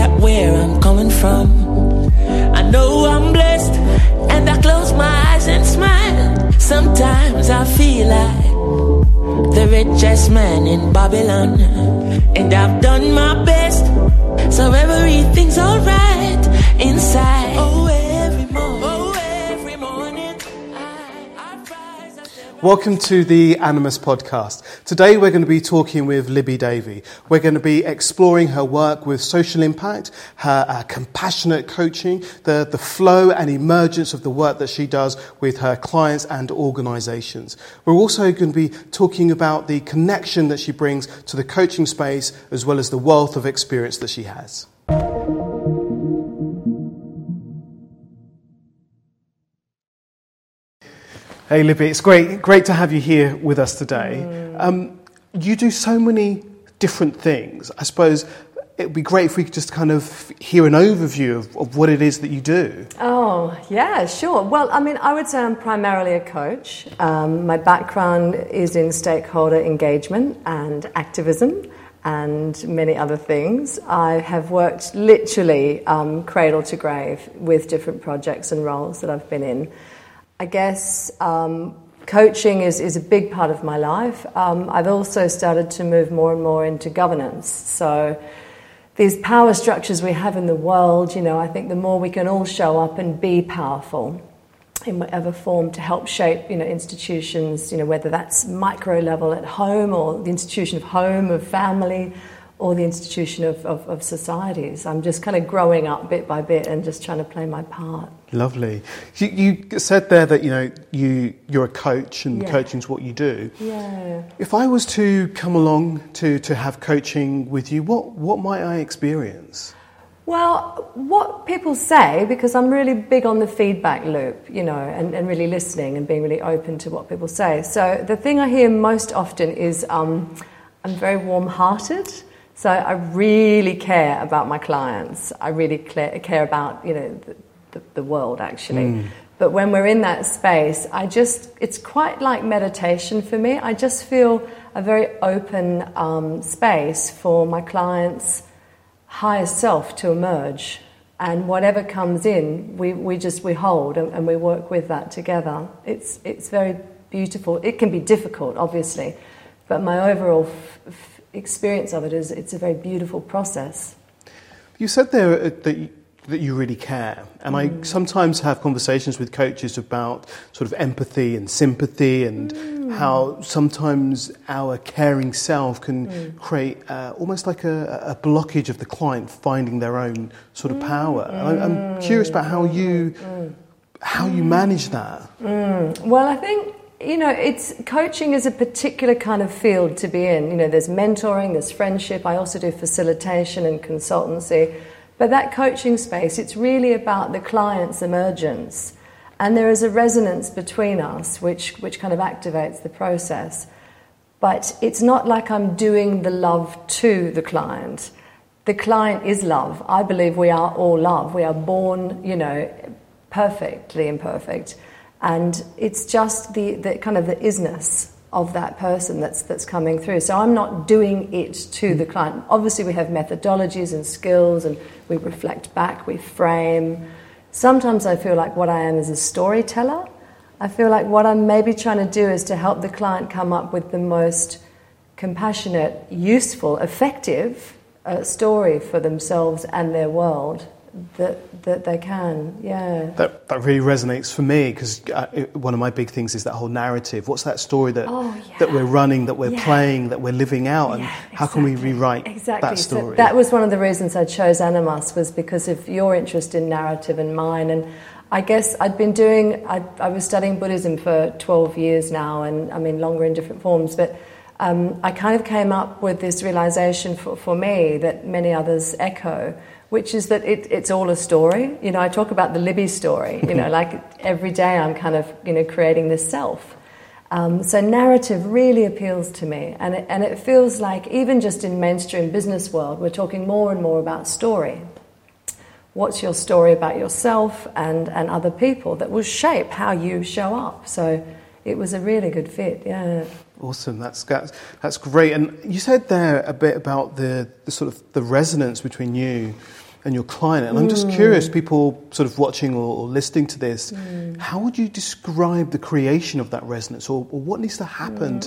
forget where I'm coming from. I know I'm blessed, and I close my eyes and smile. Sometimes I feel like the richest man in Babylon, and I've done my best, so everything's alright inside. Oh, every morning I rise up. Welcome to the Animus podcast. Today we're going to be talking with Libby Davey. We're going to be exploring her work with social impact, her compassionate coaching, the flow and emergence of the work that she does with her clients and organisations. We're also going to be talking about the connection that she brings to the coaching space as well as the wealth of experience that she has. Hey Libby, it's great to have you here with us today. You do so many different things. I suppose it would be great if we could just kind of hear an overview of what it is that you do. Oh, yeah, sure. Well, I mean, I would say I'm primarily a coach. My background is in stakeholder engagement and activism and many other things. I have worked literally cradle to grave with different projects and roles that I've been in. I guess coaching is a big part of my life. I've also started to move more and more into governance. So these power structures we have in the world, I think the more we can all show up and be powerful in whatever form to help shape, institutions, whether that's micro level at home or the institution of home, of family, or the institution of societies. I'm just kind of growing up bit by bit and just trying to play my part. Lovely. You said there that you're a coach and coaching's what you do. Yeah. If I was to come along to have coaching with you, what might I experience? Well, what people say, because I'm really big on the feedback loop, and really listening and being really open to what people say. So the thing I hear most often is I'm very warm-hearted. So I really care about my clients. I really care about, the world, actually. But when we're in that space, it's quite like meditation for me. I just feel a very open space for my clients' higher self to emerge. And whatever comes in, we hold and we work with that together. It's very beautiful. It can be difficult, obviously, but my overall experience of it is it's a very beautiful process. You said there that you really care, and I sometimes have conversations with coaches about sort of empathy and sympathy and how sometimes our caring self can create almost like a blockage of the client finding their own sort of power. I'm curious about how you manage that. Well, I think coaching is a particular kind of field to be in. There's mentoring, there's friendship. I also do facilitation and consultancy. But that coaching space, it's really about the client's emergence. And there is a resonance between us, which kind of activates the process. But it's not like I'm doing the love to the client. The client is love. I believe we are all love. We are born, perfectly imperfect. And it's just the kind of the isness of that person that's coming through. So I'm not doing it to the client. Obviously we have methodologies and skills and we reflect back, we frame. Sometimes I feel like what I am is a storyteller. I feel like what I'm maybe trying to do is to help the client come up with the most compassionate, useful, effective story for themselves and their world that they can, yeah. That really resonates for me, because one of my big things is that whole narrative. What's that story that we're running, that we're playing, that we're living out, and how can we rewrite that story? So that was one of the reasons I chose Animus, was because of your interest in narrative and mine. And I guess I was studying Buddhism for 12 years now, and I mean longer in different forms, but I kind of came up with this realization for me that many others echo, which is that it's all a story. I talk about the Libby story, like every day I'm kind of, creating this self. So narrative really appeals to me. And it feels like even just in mainstream business world, we're talking more and more about story. What's your story about yourself and other people that will shape how you show up? So it was a really good fit, yeah. Awesome, that's great. And you said there a bit about the sort of the resonance between you and your client. And I'm just curious, people sort of watching or listening to this, how would you describe the creation of that resonance, or what needs to happen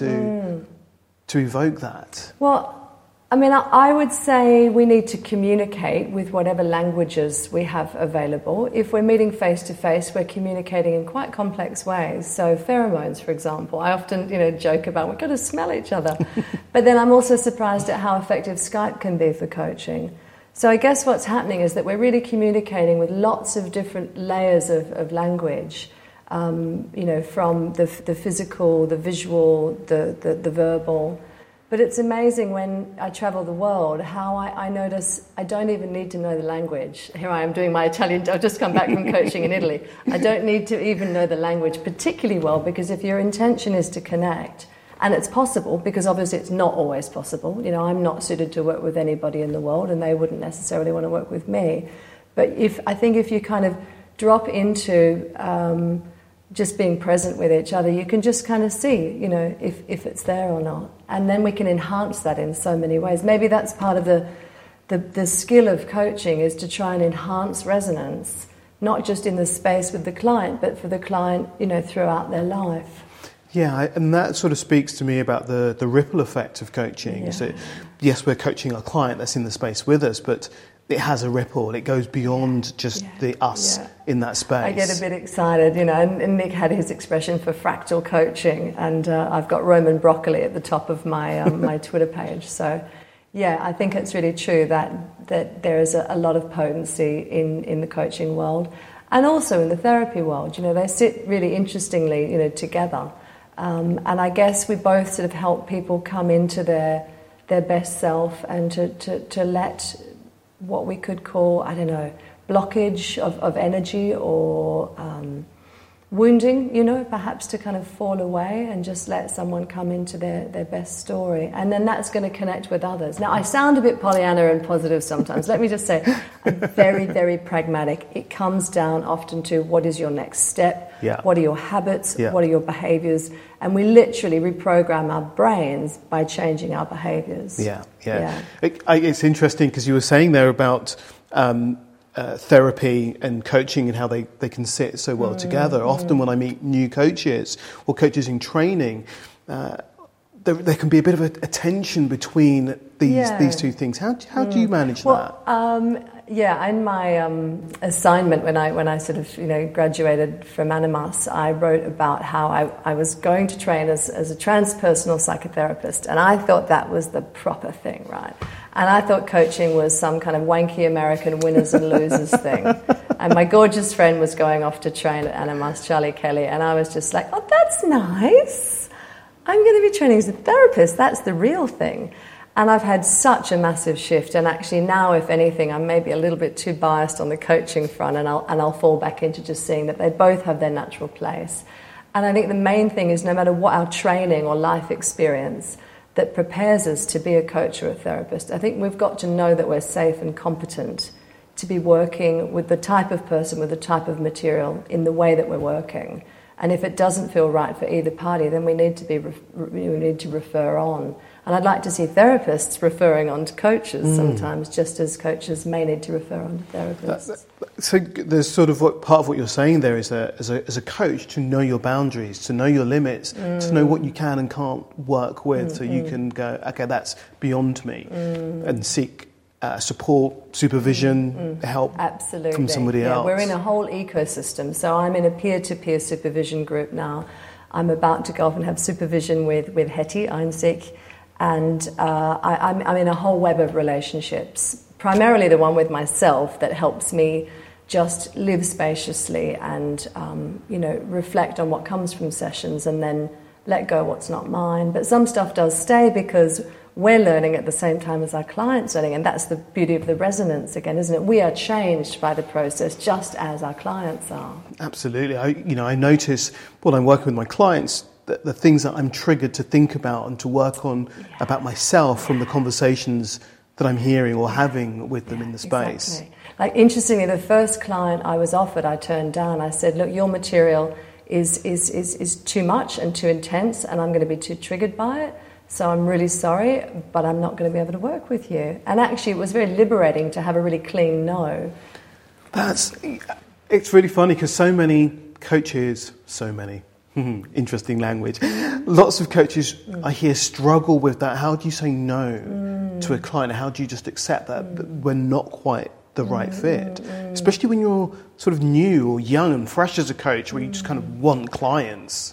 to evoke that? Well, I mean, I would say we need to communicate with whatever languages we have available. If we're meeting face-to-face, we're communicating in quite complex ways. So pheromones, for example, I often, joke about, we've got to smell each other. But then I'm also surprised at how effective Skype can be for coaching. So I guess what's happening is that we're really communicating with lots of different layers of language, from the physical, the visual, the verbal. But it's amazing when I travel the world how I notice I don't even need to know the language. Here I am doing my Italian. I've just come back from coaching in Italy. I don't need to even know the language particularly well, because if your intention is to connect, and it's possible, because obviously it's not always possible. I'm not suited to work with anybody in the world, and they wouldn't necessarily want to work with me. But I think if you kind of drop into just being present with each other, you can just kind of see, if it's there or not. And then we can enhance that in so many ways. Maybe that's part of the skill of coaching, is to try and enhance resonance, not just in the space with the client, but for the client, throughout their life. Yeah, and that sort of speaks to me about the ripple effect of coaching. Yeah. So, yes, we're coaching our client that's in the space with us, but it has a ripple. It goes beyond just the us in that space. I get a bit excited, and Nick had his expression for fractal coaching, and I've got Roman broccoli at the top of my my Twitter page. So, yeah, I think it's really true that there is a lot of potency in the coaching world, and also in the therapy world. They sit really interestingly, together. And I guess we both sort of help people come into their best self, and to let what we could call, blockage of energy or wounding, perhaps to kind of fall away and just let someone come into their best story. And then that's going to connect with others. Now, I sound a bit Pollyanna and positive sometimes. Let me just say, I'm very, very pragmatic. It comes down often to what is your next step, what are your habits, what are your behaviours, and we literally reprogram our brains by changing our behaviours. Yeah. It's interesting because you were saying there about therapy and coaching and how they can sit so well together. Often when I meet new coaches or coaches in training, there can be a bit of a tension between these two things. How do you manage that? In my assignment when I sort of graduated from Animas, I wrote about how I was going to train as a transpersonal psychotherapist, and I thought that was the proper thing, right? And I thought coaching was some kind of wanky American winners and losers thing. And my gorgeous friend was going off to train at Animas, Charlie Kelly, and I was just like, oh, that's nice. I'm going to be training as a therapist. That's the real thing. And I've had such a massive shift, and actually now, if anything, I'm maybe a little bit too biased on the coaching front, and I'll fall back into just seeing that they both have their natural place. And I think the main thing is, no matter what our training or life experience that prepares us to be a coach or a therapist, I think we've got to know that we're safe and competent to be working with the type of person, with the type of material, in the way that we're working. And if it doesn't feel right for either party, then we need to refer on. And I'd like to see therapists referring on to coaches sometimes, just as coaches may need to refer on to therapists. So there's sort of part of what you're saying there is as a coach, to know your boundaries, to know your limits, to know what you can and can't work with, so you can go, okay, that's beyond me, and seek support, supervision, help from somebody else. We're in a whole ecosystem. So I'm in a peer-to-peer supervision group now. I'm about to go off and have supervision with Hetty Einzig. And I'm in a whole web of relationships, primarily the one with myself that helps me just live spaciously and, reflect on what comes from sessions and then let go of what's not mine. But some stuff does stay because we're learning at the same time as our clients learning, and that's the beauty of the resonance again, isn't it? We are changed by the process just as our clients are. Absolutely. I notice when I'm working with my clients, the things that I'm triggered to think about and to work on about myself from the conversations that I'm hearing or having with them in the space. Exactly. Like, interestingly, the first client I was offered, I turned down. I said, look, your material is too much and too intense, and I'm going to be too triggered by it. So I'm really sorry, but I'm not going to be able to work with you. And actually, it was very liberating to have a really clean no. It's really funny because so many coaches, interesting language, lots of coaches I hear struggle with that. How do you say no to a client? How do you just accept that we're not quite the right fit? Especially when you're sort of new or young and fresh as a coach, where you just kind of want clients.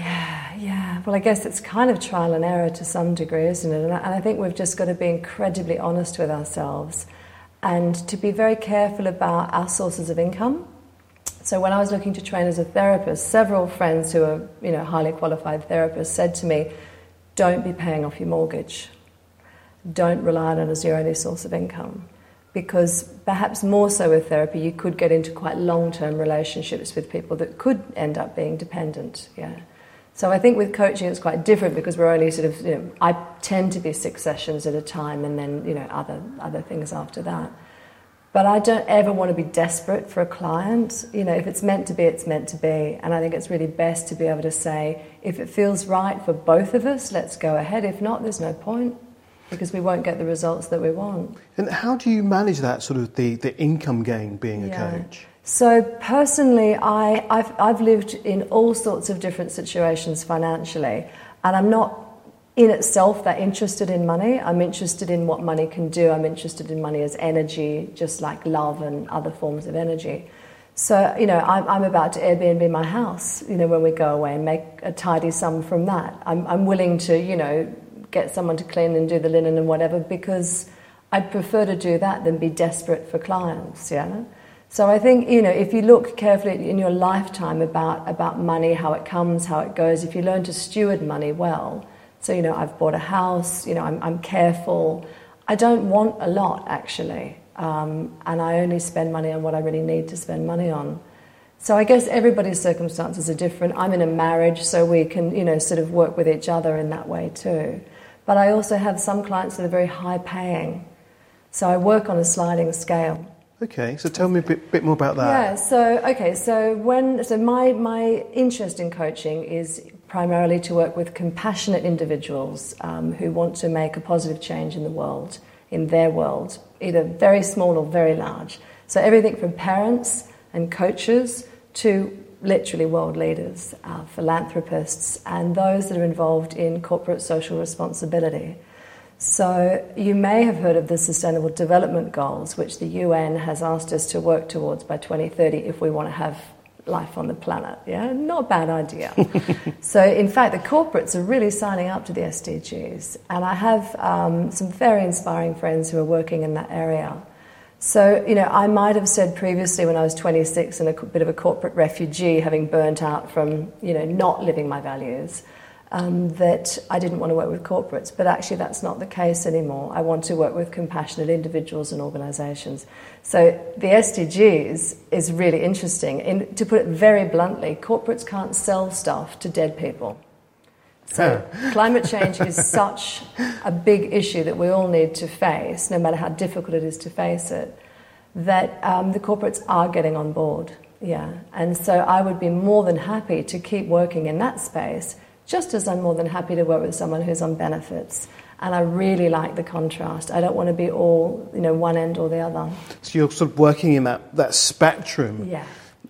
Yeah. Well, I guess it's kind of trial and error to some degree, isn't it? And I think we've just got to be incredibly honest with ourselves and to be very careful about our sources of income. So when I was looking to train as a therapist, several friends who are, highly qualified therapists said to me, don't be paying off your mortgage. Don't rely on it as your only source of income. Because perhaps more so with therapy, you could get into quite long-term relationships with people that could end up being dependent, So I think with coaching it's quite different because we're only sort of, I tend to be 6 sessions at a time and then, other things after that. But I don't ever want to be desperate for a client. If it's meant to be, it's meant to be. And I think it's really best to be able to say, if it feels right for both of us, let's go ahead. If not, there's no point because we won't get the results that we want. And how do you manage that sort of the income gain being a coach? So personally, I've lived in all sorts of different situations financially, and I'm not in itself that interested in money. I'm interested in what money can do. I'm interested in money as energy, just like love and other forms of energy. So, I'm about to Airbnb my house, when we go away and make a tidy sum from that. I'm willing to, get someone to clean and do the linen and whatever because I'd prefer to do that than be desperate for clients, So I think, if you look carefully in your lifetime about money, how it comes, how it goes, if you learn to steward money well, so, I've bought a house, I'm careful. I don't want a lot, actually, and I only spend money on what I really need to spend money on. So I guess everybody's circumstances are different. I'm in a marriage, so we can, sort of work with each other in that way too. But I also have some clients that are very high-paying, so I work on a sliding scale. Okay, so tell me a bit more about that. So my interest in coaching is primarily to work with compassionate individuals who want to make a positive change in the world, in their world, either very small or very large. So everything from parents and coaches to literally world leaders, philanthropists, and those that are involved in corporate social responsibility. So you may have heard of the Sustainable Development Goals, which the UN has asked us to work towards by 2030 if we want to have life on the planet. Not a bad idea. So in fact, the corporates are really signing up to the SDGs. And I have some very inspiring friends who are working in that area. So, I might have said previously when I was 26 and a bit of a corporate refugee, having burnt out from, not living my values, that I didn't want to work with corporates. But actually that's not the case anymore. I want to work with compassionate individuals and organisations. So the SDGs is really interesting. And to put it very bluntly, corporates can't sell stuff to dead people. So climate change is such a big issue that we all need to face, no matter how difficult it is to face it, that the corporates are getting on board. And so I would be more than happy to keep working in that space, just as I'm more than happy to work with someone who's on benefits. And I really like the contrast. I don't want to be all, one end or the other. So you're sort of working in that spectrum. Yeah.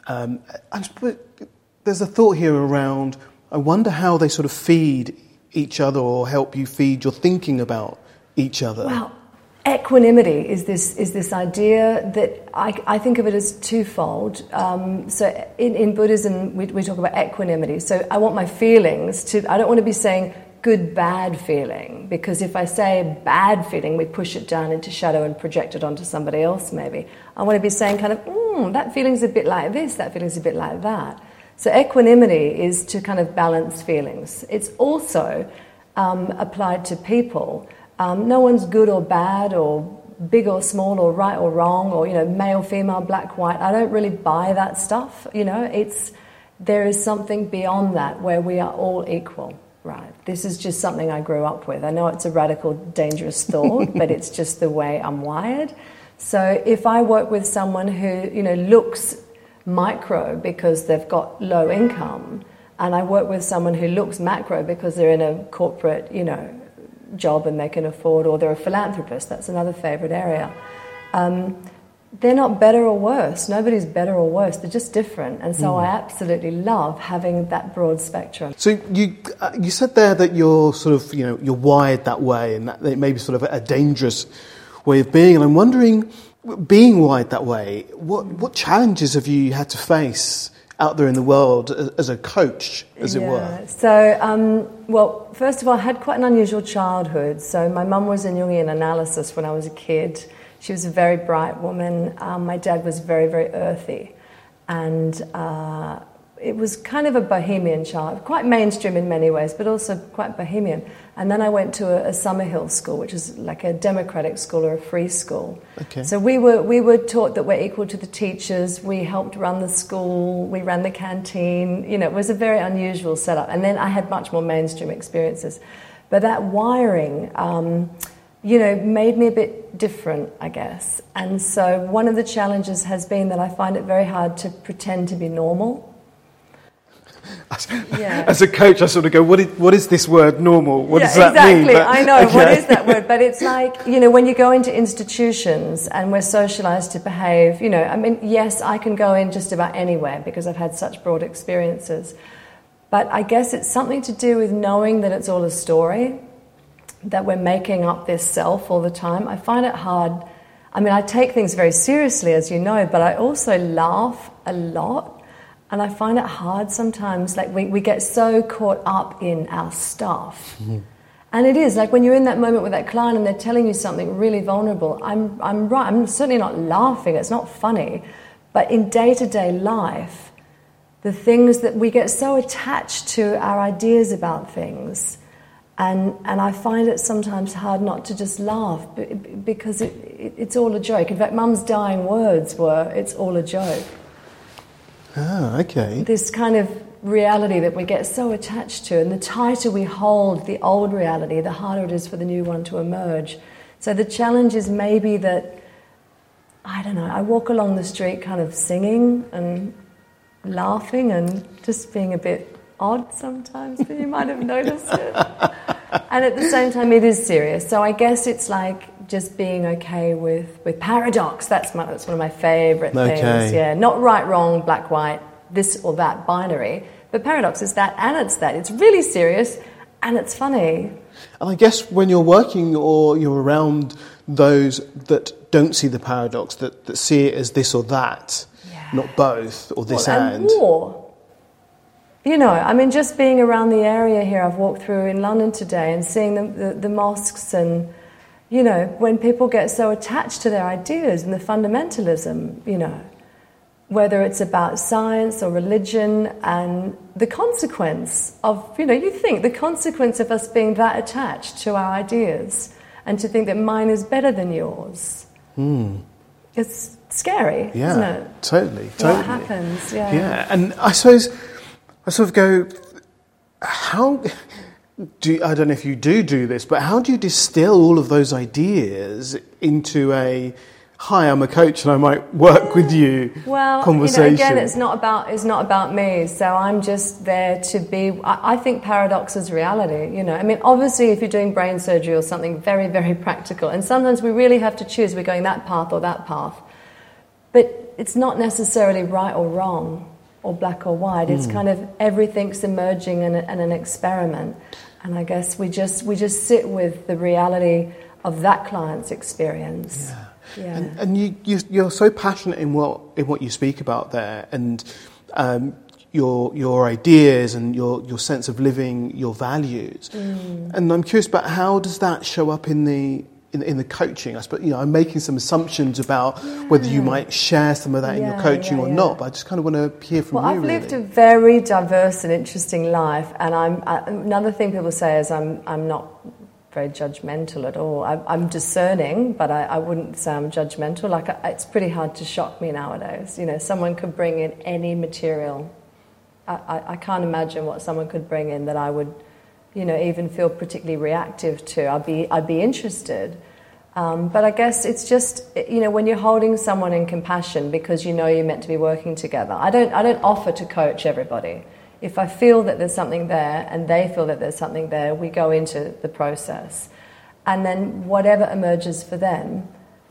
There's a thought here around, I wonder how they sort of feed each other or help you feed your thinking about each other. Well, equanimity is this idea that I think of it as twofold. So in Buddhism, we talk about equanimity. So I want my feelings I don't want to be saying good, bad feeling, because if I say bad feeling, we push it down into shadow and project it onto somebody else maybe. I want to be saying kind of, that feeling's a bit like this, that feeling's a bit like that. So equanimity is to kind of balance feelings. It's also applied to people. No one's good or bad or big or small or right or wrong or, male, female, black, white. I don't really buy that stuff, there is something beyond that where we are all equal, right? This is just something I grew up with. I know it's a radical, dangerous thought, but it's just the way I'm wired. So if I work with someone who, looks micro because they've got low income, and I work with someone who looks macro because they're in a corporate, job and they can afford, or they're a philanthropist, that's another favourite area. They're not better or worse. Nobody's better or worse. They're just different. And so I absolutely love having that broad spectrum. So you said there that you're sort of, you're wired that way, and that it may be sort of a dangerous way of being. And I'm wondering, being wired that way, what challenges have you had to face out there in the world as a coach, as it were? So, well, first of all, I had quite an unusual childhood. So my mum was in Jungian analysis when I was a kid. She was a very bright woman. My dad was very, very earthy. And it was kind of a bohemian child, quite mainstream in many ways, but also quite bohemian. And then I went to a Summerhill school, which is like a democratic school or a free school. Okay. So we were taught that we're equal to the teachers. We helped run the school. We ran the canteen. It was a very unusual setup. And then I had much more mainstream experiences. But that wiring, made me a bit different, I guess. And so one of the challenges has been that I find it very hard to pretend to be normal. Yeah. As a coach, I sort of go, what is this word, normal? What does that mean? Exactly, I know, okay. What is that word? But it's like, when you go into institutions and we're socialised to behave, yes, I can go in just about anywhere because I've had such broad experiences. But I guess it's something to do with knowing that it's all a story, that we're making up this self all the time. I find it hard. I take things very seriously, as you know, but I also laugh a lot. And I find it hard sometimes, like we get so caught up in our stuff. Mm-hmm. And it is, like when you're in that moment with that client and they're telling you something really vulnerable, I'm right, I'm certainly not laughing, it's not funny. But in day-to-day life, the things that we get so attached to our ideas about things, and I find it sometimes hard not to just laugh because it's all a joke. In fact, Mum's dying words were, "It's all a joke." Ah, okay. This kind of reality that we get so attached to, and the tighter we hold the old reality, the harder it is for the new one to emerge. So the challenge is maybe that, I don't know, I walk along the street kind of singing and laughing and just being a bit odd sometimes, but you might have noticed it. And at the same time, it is serious. So I guess it's like just being okay with paradox. That's one of my favourite things. Yeah, not right, wrong, black, white, this or that binary. But paradox is that, and it's that. It's really serious, and it's funny. And I guess when you're working or you're around those that don't see the paradox, that see it as this or that, not both, or this and. War. Just being around the area here, I've walked through in London today and seeing the mosques and, when people get so attached to their ideas and the fundamentalism, whether it's about science or religion, and the consequence of, you think the consequence of us being that attached to our ideas and to think that mine is better than yours. It's scary, isn't it? Totally. What happens, Yeah, and I suppose I sort of go, I don't know if you do this, but how do you distill all of those ideas into hi, I'm a coach and I might work with you conversation? Again, it's not about me, so I'm just there to be. I think paradox is reality. Obviously, if you're doing brain surgery or something very, very practical, and sometimes we really have to choose, we're going that path or that path, but it's not necessarily right or wrong, or black or white. It's kind of everything's emerging and an experiment. And I guess we just sit with the reality of that client's experience. Yeah. And you're so passionate in what you speak about there, and your ideas and your sense of living your values. And I'm curious about how does that show up in the coaching? I suppose I'm making some assumptions about whether you might share some of that in your coaching or not. But I just kind of want to hear from you. I've lived a very diverse and interesting life, and another thing people say is I'm not very judgmental at all. I'm discerning, but I wouldn't say I'm judgmental. It's pretty hard to shock me nowadays. Someone could bring in any material. I can't imagine what someone could bring in that I would, even feel particularly reactive to. I'd be interested. But I guess it's just, when you're holding someone in compassion because you're meant to be working together. I don't offer to coach everybody. If I feel that there's something there and they feel that there's something there, we go into the process. and then whatever emerges for them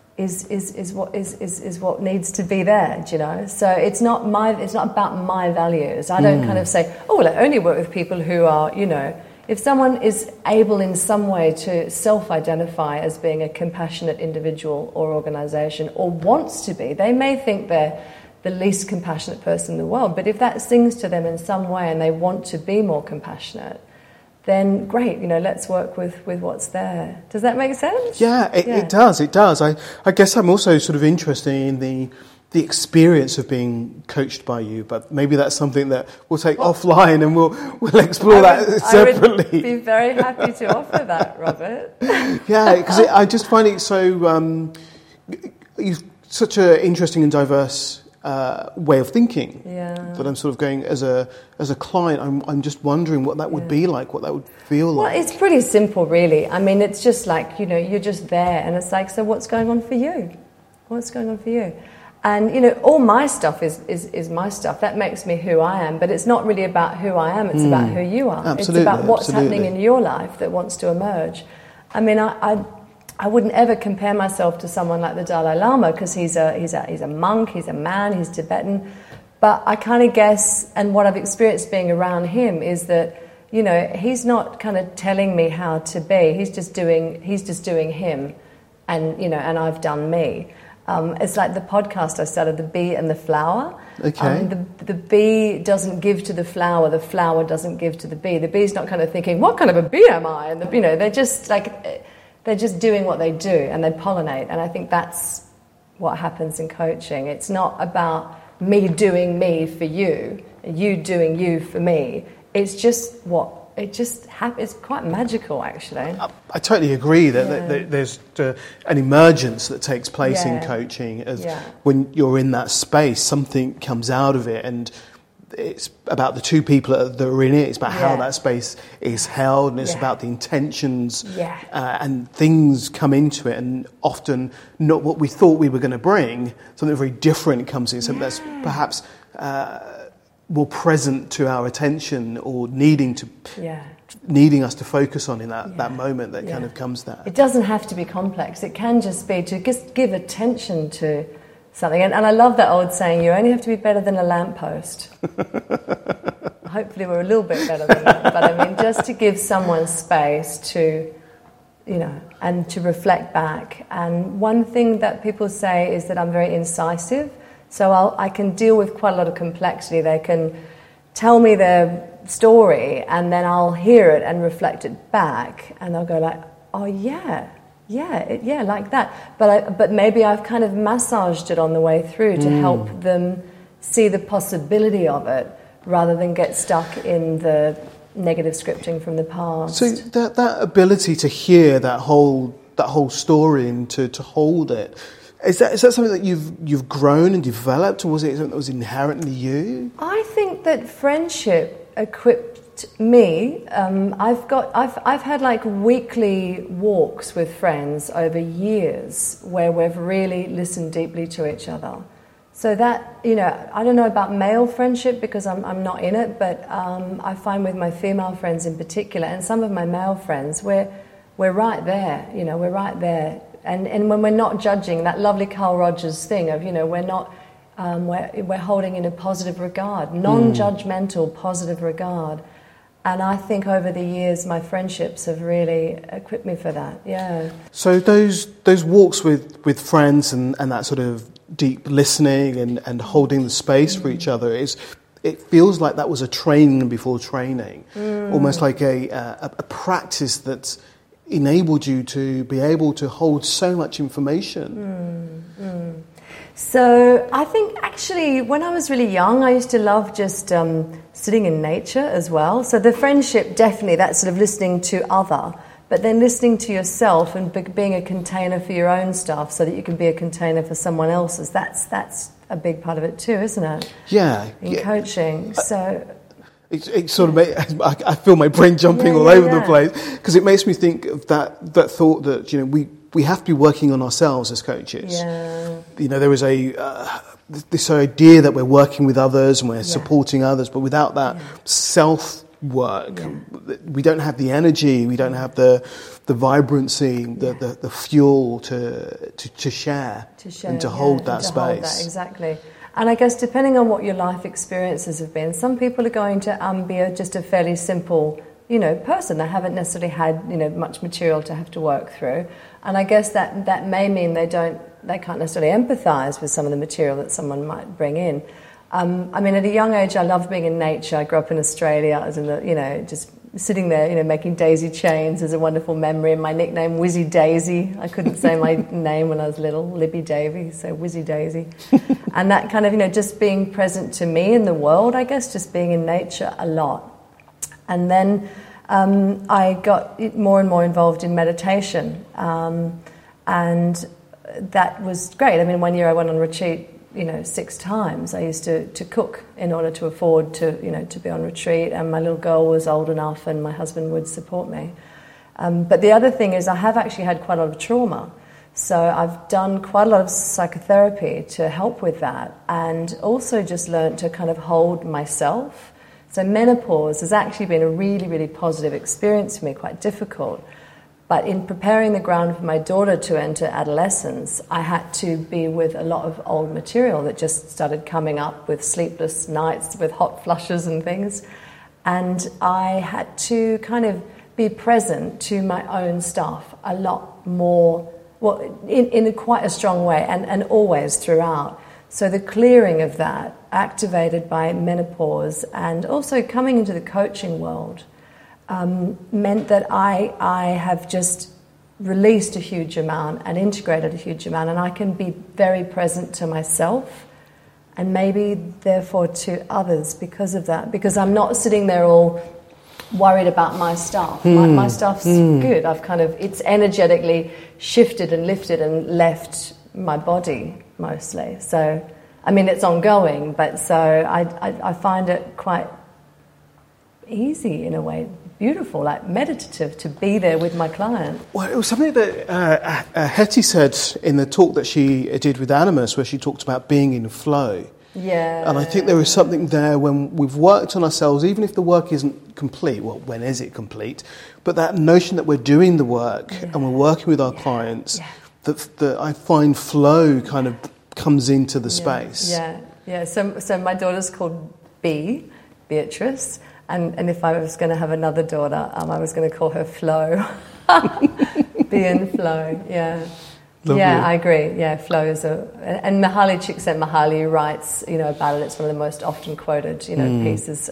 is what needs to be there, do you know? So it's not about my values. I don't kind of say, oh, well, I only work with people who are, you know, if someone is able in some way to self-identify as being a compassionate individual or organisation, or wants to be, they may think they're the least compassionate person in the world, but if that sings to them in some way and they want to be more compassionate, then great, you know, let's work with what's there. Does that make sense? Yeah, it does. I guess I'm also sort of interested in the experience of being coached by you, but maybe that's something that we'll take offline and we'll explore that separately. I would be very happy to offer that, Robert. Yeah, because I just find it so you've such an interesting and diverse way of thinking. Yeah. That I'm sort of going as a client. I'm just wondering what that would be like, what that would feel like. Well, it's pretty simple, really. I mean, it's just like, you know, you're just there, and it's like, so what's going on for you? What's going on for you? And, you know, all my stuff is my stuff. That makes me who I am. But it's not really about who I am. It's about who you are. Absolutely, it's about what's happening in your life that wants to emerge. I mean, I wouldn't ever compare myself to someone like the Dalai Lama, because he's a monk, he's a man, he's Tibetan. But I kind of guess, and what I've experienced being around him is that, you know, he's not kind of telling me how to be. He's just doing him, and, you know, and I've done me. It's like the podcast I started, The Bee and the Flower. Okay. The bee doesn't give to the flower doesn't give to the bee. The bee's not kind of thinking, what kind of a bee am I? And, you know, they're just doing what they do, and they pollinate. And I think that's what happens in coaching. It's not about me doing me for you, you doing you for me. It's just it's quite magical, actually. I totally agree that there's an emergence that takes place in coaching. When you're in that space, something comes out of it, and it's about the two people that are in it. It's about how that space is held, and it's about the intentions, and things come into it, and often not what we thought we were going to bring. Something very different comes in, something that's perhaps more present to our attention, or needing us to focus on in that moment that kind of comes there. It doesn't have to be complex. It can just be to just give attention to something. And I love that old saying, you only have to be better than a lamppost. Hopefully we're a little bit better than that. But I mean, just to give someone space to, you know, and to reflect back. And one thing that people say is that I'm very incisive. So I can deal with quite a lot of complexity. They can tell me their story, and then I'll hear it and reflect it back, and they'll go like, oh yeah, like that. But maybe I've kind of massaged it on the way through to help them see the possibility of it, rather than get stuck in the negative scripting from the past. So that ability to hear that whole story and to hold it. Is that something that you've grown and developed, or was it something that was inherently you? I think that friendship equipped me. I've had like weekly walks with friends over years where we've really listened deeply to each other. So that, you know, I don't know about male friendship because I'm not in it, but I find with my female friends in particular, and some of my male friends, we're right there. You know, we're right there. And when we're not judging, that lovely Carl Rogers thing of, you know, we're not, we're holding in a positive regard, non-judgmental positive regard. And I think over the years, my friendships have really equipped me for that, yeah. So those walks with friends and that sort of deep listening and holding the space for each other, it feels like that was a training before training, almost like a practice that's enabled you to be able to hold so much information. So I think actually when I was really young, I used to love just sitting in nature as well. So the friendship, definitely, that sort of listening to other, but then listening to yourself and being a container for your own stuff so that you can be a container for someone else's. That's a big part of it too, isn't it? Yeah. In coaching. So It sort of I feel my brain jumping all over the place, because it makes me think of that thought that, you know, we have to be working on ourselves as coaches. Yeah. You know, there is this idea that we're working with others and we're supporting others, but without that self work. We don't have the energy, we don't have the vibrancy, the fuel to share and to hold that space. Hold that, exactly. And I guess depending on what your life experiences have been, some people are going to be just a fairly simple, person. They haven't necessarily had, much material to have to work through. And I guess that may mean they can't necessarily empathise with some of the material that someone might bring in. At a young age, I loved being in nature. I grew up in Australia. I was just sitting there, making daisy chains is a wonderful memory. And my nickname, Wizzy Daisy. I couldn't say my name when I was little, Libby Davy, so Wizzy Daisy. And that kind of, just being present to me in the world, I guess, just being in nature a lot. And then I got more and more involved in meditation. And that was great. One year I went on retreat 6 times. I used to cook in order to afford to be on retreat, and my little girl was old enough and my husband would support me. But the other thing is I have actually had quite a lot of trauma. So I've done quite a lot of psychotherapy to help with that, and also just learned to kind of hold myself. So menopause has actually been a really, really positive experience for me, quite difficult. But in preparing the ground for my daughter to enter adolescence, I had to be with a lot of old material that just started coming up with sleepless nights, with hot flushes and things. And I had to kind of be present to my own stuff a lot more, in quite a strong way, and always throughout. So the clearing of that, activated by menopause and also coming into the coaching world, meant that I have just released a huge amount and integrated a huge amount, and I can be very present to myself and maybe therefore to others because of that, because I'm not sitting there all worried about my stuff. My stuff's good. It's energetically shifted and lifted and left my body mostly. So, it's ongoing, but so I find it quite easy in a way, beautiful, like meditative, to be there with my client. Well, it was something that Hetty said in the talk that she did with Animus, where she talked about being in flow. Yeah. And I think there is something there when we've worked on ourselves, even if the work isn't complete. Well, when is it complete? But that notion that we're doing the work and we're working with our clients, that I find flow kind of comes into the space. Yeah. So my daughter's called Beatrice. And if I was going to have another daughter, I was going to call her Flo. Be in flow, yeah. Lovely. Yeah, I agree. Yeah, flow is and Mihaly Csikszentmihalyi writes, about it. It's one of the most often quoted, pieces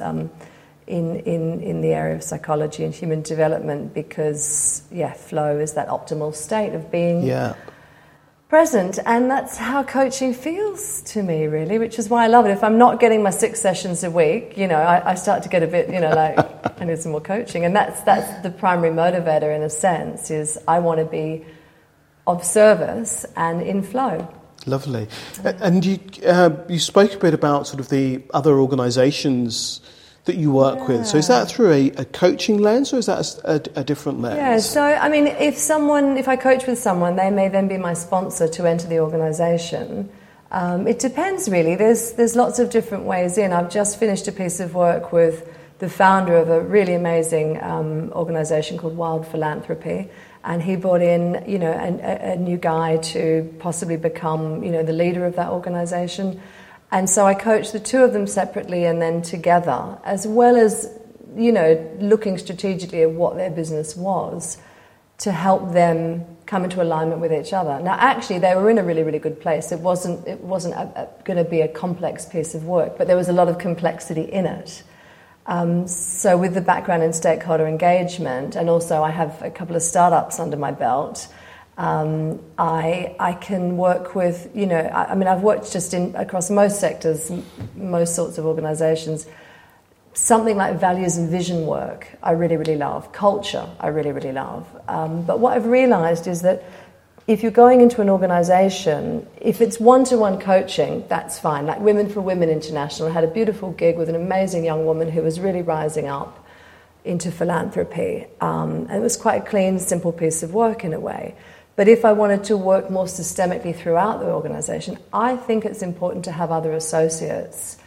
in the area of psychology and human development, because flow is that optimal state of being present, and that's how coaching feels to me, really, which is why I love it. If I'm not getting my 6 sessions a week, I start to get a bit, like I need some more coaching, and that's the primary motivator in a sense. Is I want to be of service and in flow. Lovely. And you spoke a bit about sort of the other organisations that you work with. So is that through a coaching lens, or is that a different lens? Yeah, so if I coach with someone, they may then be my sponsor to enter the organisation. It depends really. There's lots of different ways in. I've just finished a piece of work with the founder of a really amazing organisation called Wild Philanthropy, and he brought in a new guy to possibly become the leader of that organisation. And so I coached the 2 of them separately and then together, as well as, looking strategically at what their business was to help them come into alignment with each other. Now, actually, they were in a really, really good place. It wasn't going to be a complex piece of work, but there was a lot of complexity in it. So with the background in stakeholder engagement, and also I have a couple of startups under my belt, I can work with, I've worked just across most sectors, most sorts of organisations. Something like values and vision work, I really, really love. Culture, I really, really love. But what I've realised is that if you're going into an organisation, if it's one-to-one coaching, that's fine. Like Women for Women International, I had a beautiful gig with an amazing young woman who was really rising up into philanthropy. And it was quite a clean, simple piece of work in a way. But if I wanted to work more systemically throughout the organisation, I think it's important to have other associates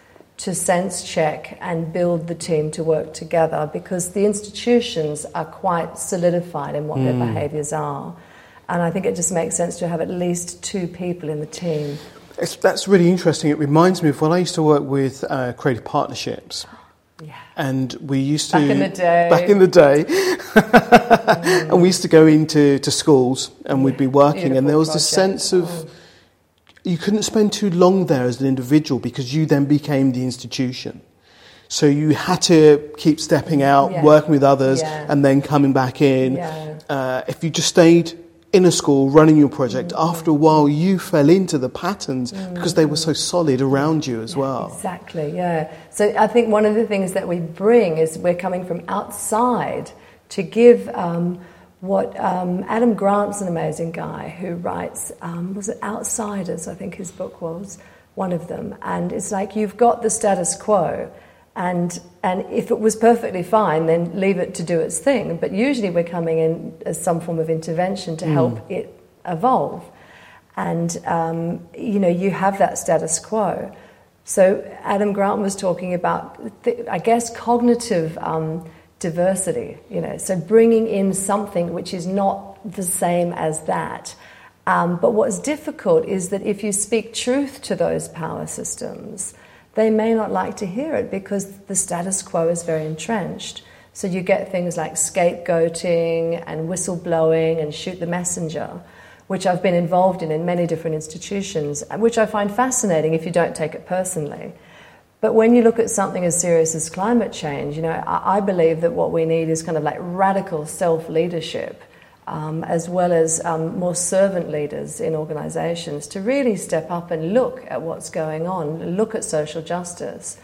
to sense check and build the team to work together, because the institutions are quite solidified in what their behaviours are. And I think it just makes sense to have at least 2 people in the team. That's really interesting. It reminds me of when I used to work with creative partnerships. Yeah. And we used to... Back in the day. And we used to go into schools and we'd be working, beautiful and there was project. this sense of... You couldn't spend too long there as an individual because you then became the institution. So you had to keep stepping out, working with others, and then coming back in. Yeah. If you just stayed in a school running your project, after a while you fell into the patterns because they were so solid around you as well. Exactly, yeah. So I think one of the things that we bring is we're coming from outside to give... what Adam Grant's an amazing guy who writes, was it Outsiders, I think his book was, one of them. And it's like you've got the status quo, and if it was perfectly fine, then leave it to do its thing. But usually we're coming in as some form of intervention to help it evolve. And, you have that status quo. So Adam Grant was talking about, I guess, cognitive... diversity, so bringing in something which is not the same as that. But what's difficult is that if you speak truth to those power systems, they may not like to hear it because the status quo is very entrenched. So you get things like scapegoating and whistleblowing and shoot the messenger, which I've been involved in many different institutions, which I find fascinating if you don't take it personally. But when you look at something as serious as climate change, I believe that what we need is kind of like radical self-leadership, as well as more servant leaders in organisations to really step up and look at what's going on, look at social justice,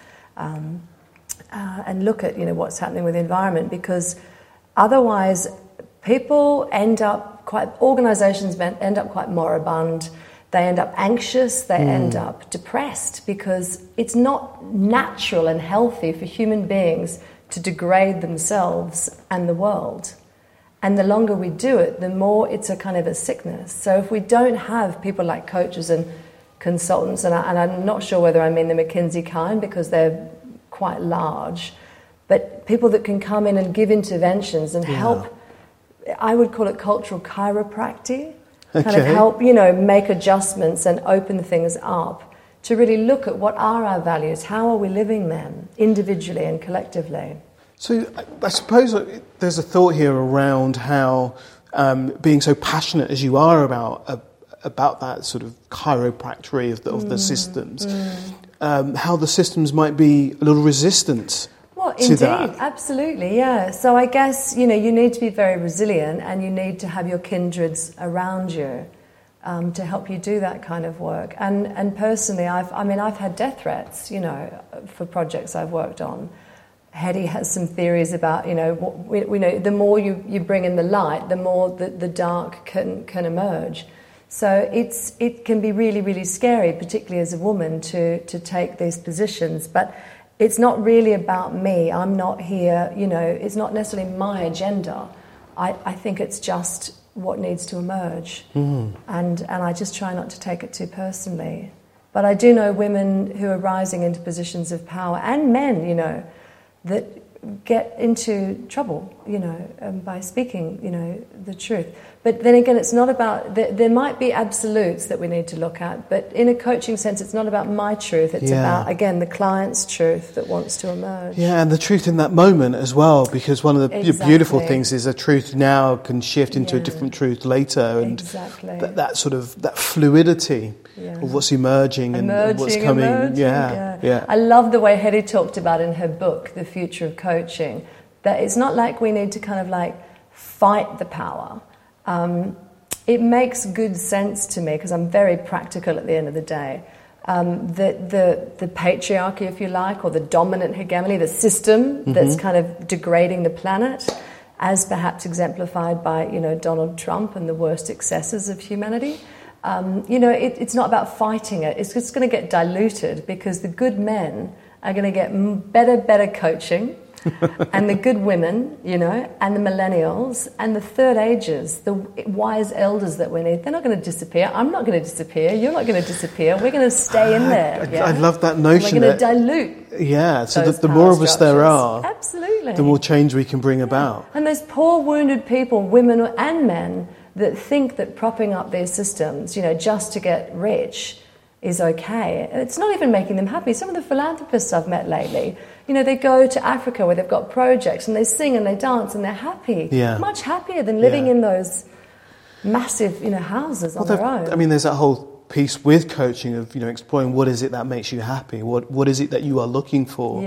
and look at what's happening with the environment. Because otherwise, organisations end up quite moribund. They end up anxious, they end up depressed, because it's not natural and healthy for human beings to degrade themselves and the world. And the longer we do it, the more it's a kind of a sickness. So if we don't have people like coaches and consultants, and I'm not sure whether I mean the McKinsey kind because they're quite large, but people that can come in and give interventions and help, I would call it cultural chiropractic. Kind of help, make adjustments and open things up to really look at what are our values, how are we living them individually and collectively. So I suppose there's a thought here around how being so passionate as you are about that sort of chiropractic of the systems, how the systems might be a little resistant. Well, indeed, absolutely, yeah. So I guess, you need to be very resilient, and you need to have your kindreds around you to help you do that kind of work. And personally, I've had death threats, for projects I've worked on. Hetty has some theories about, the more you bring in the light, the more the dark can emerge. So it can be really, really scary, particularly as a woman, to take these positions. But it's not really about me. I'm not here, it's not necessarily my agenda. I think it's just what needs to emerge. And I just try not to take it too personally. But I do know women who are rising into positions of power, and men, that get into trouble, by speaking, the truth. But then again, it's not about... There might be absolutes that we need to look at, but in a coaching sense, it's not about my truth. It's about, again, the client's truth that wants to emerge. Yeah, and the truth in that moment as well, because one of the beautiful things is a truth now can shift into a different truth later, and that sort of that fluidity of what's emerging and what's coming. Yeah. I love the way Hetty talked about in her book, The Future of Coaching, that it's not like we need to kind of like fight the power. It makes good sense to me, because I'm very practical at the end of the day, that the patriarchy, if you like, or the dominant hegemony, the system that's kind of degrading the planet, as perhaps exemplified by Donald Trump and the worst excesses of humanity. It's not about fighting it. It's just going to get diluted, because the good men are going to get better coaching. and the good women, you know, and the millennials and the third ages, the wise elders that we need. They're not going to disappear. I'm not going to disappear. You're not going to disappear. We're going to stay in there. I love that notion. We're going to dilute. Yeah, so the more of us there are, absolutely, the more change we can bring about. And those poor wounded people, women and men, that think that propping up their systems, you know, just to get rich is okay. It's not even making them happy. Some of the philanthropists I've met lately, you know, they go to Africa where they've got projects and they sing and they dance and they're happy. Yeah. Much happier than living in those massive, you know, houses on their own. I mean, there's that whole piece with coaching of, you know, exploring what is it that makes you happy, what is it that you are looking for,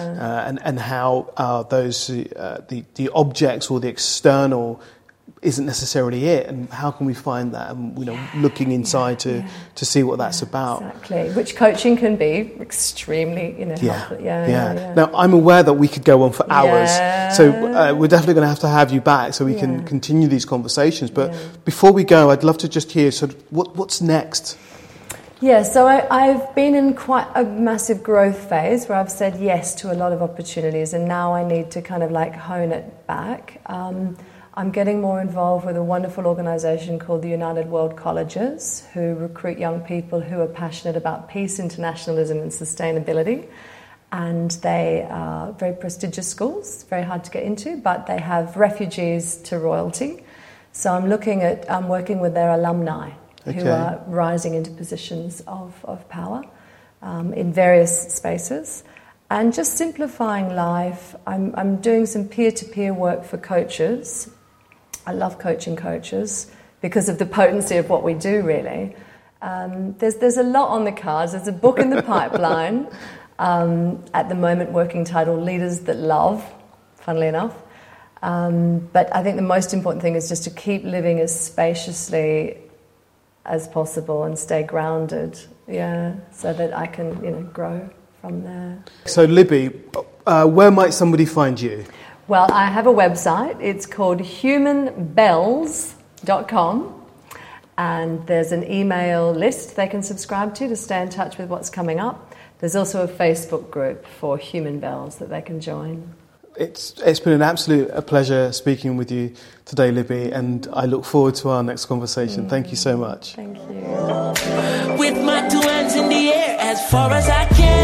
and how those the objects or the external isn't necessarily it, and how can we find that, and, you know, looking inside to see what that's about. Exactly, which coaching can be extremely, you know, helpful. Now, I'm aware that we could go on for hours, so we're definitely going to have you back so we can continue these conversations. But before we go, I'd love to just hear sort of what's next. Yeah, so I've been in quite a massive growth phase where I've said yes to a lot of opportunities, and now I need to kind of like hone it back. I'm getting more involved with a wonderful organisation called the United World Colleges, who recruit young people who are passionate about peace, internationalism and sustainability. And they are very prestigious schools, very hard to get into, but they have refugees to royalty. So I'm looking at working with their alumni who are rising into positions of power in various spaces. And just simplifying life. I'm doing some peer-to-peer work for coaches. I love coaching coaches because of the potency of what we do, really. There's a lot on the cards. There's a book in the pipeline at the moment, working title, Leaders That Love, funnily enough. But I think the most important thing is just to keep living as spaciously as possible and stay grounded, so that I can, you know, grow from there. So, Libby, where might somebody find you? Well, I have a website. It's called humanbells.com, and there's an email list they can subscribe to stay in touch with what's coming up. There's also a Facebook group for Human Bells that they can join. It's been an absolute pleasure speaking with you today, Libby, and I look forward to our next conversation. Thank you so much. Thank you. With my two hands in the air as far as I can.